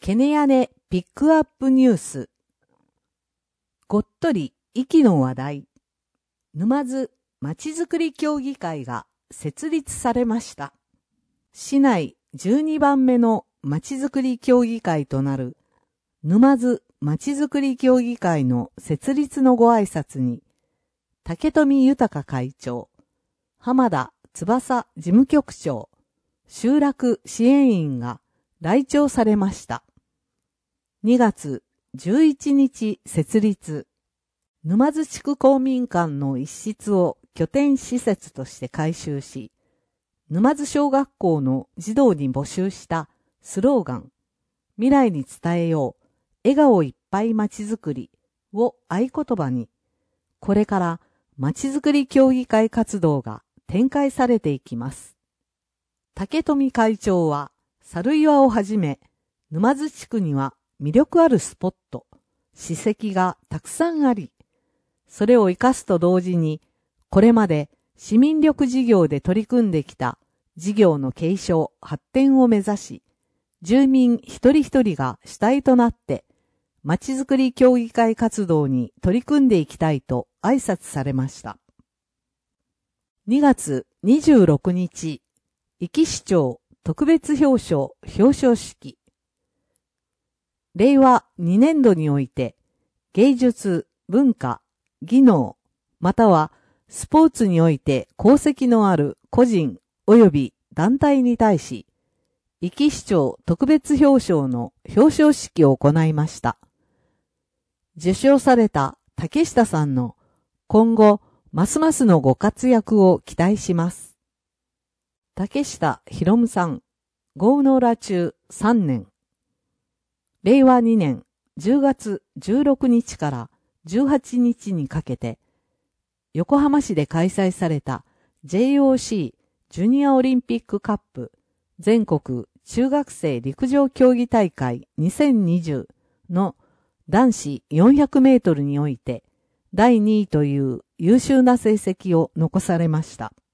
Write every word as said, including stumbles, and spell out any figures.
ケネヤネピックアップニュース。ごっとり息の話題。沼津まちづくり協議会が設立されました。市内じゅうにばんめのまちづくり協議会となる沼津まちづくり協議会の設立のご挨拶に、竹富豊会長、浜田翼事務局長、集落支援員が来庁されました。にがつじゅういちにち設立。沼津地区公民館の一室を拠点施設として改修し、沼津小学校の児童に募集したスローガン、未来に伝えよう、笑顔いっぱいまちづくりを合言葉に、これからまちづくり協議会活動が展開されていきます。竹富会長は、猿岩をはじめ、沼津地区には魅力あるスポット、史跡がたくさんあり、それを生かすと同時に、これまで市民力事業で取り組んできた事業の継承、発展を目指し、住民一人一人が主体となって、まちづくり協議会活動に取り組んでいきたいと挨拶されました。にがつにじゅうろくにち、壱岐市長特別表彰表彰式。れいわにねんどにおいて、芸術、文化、技能、またはスポーツにおいて功績のある個人及び団体に対し、壱岐市長特別表彰の表彰式を行いました。受賞された竹下さんの今後、ますますのご活躍を期待します。竹下博夢さん、郷ノ浦中さんねん。れいわにねんじゅうがつじゅうろくにちからじゅうはちにちにかけて、横浜市で開催された ジェイオーシー ジュニアオリンピックカップ全国中学生陸上競技大会にせんにじゅうの男子よんひゃくメートルにおいてだいにいという優秀な成績を残されました。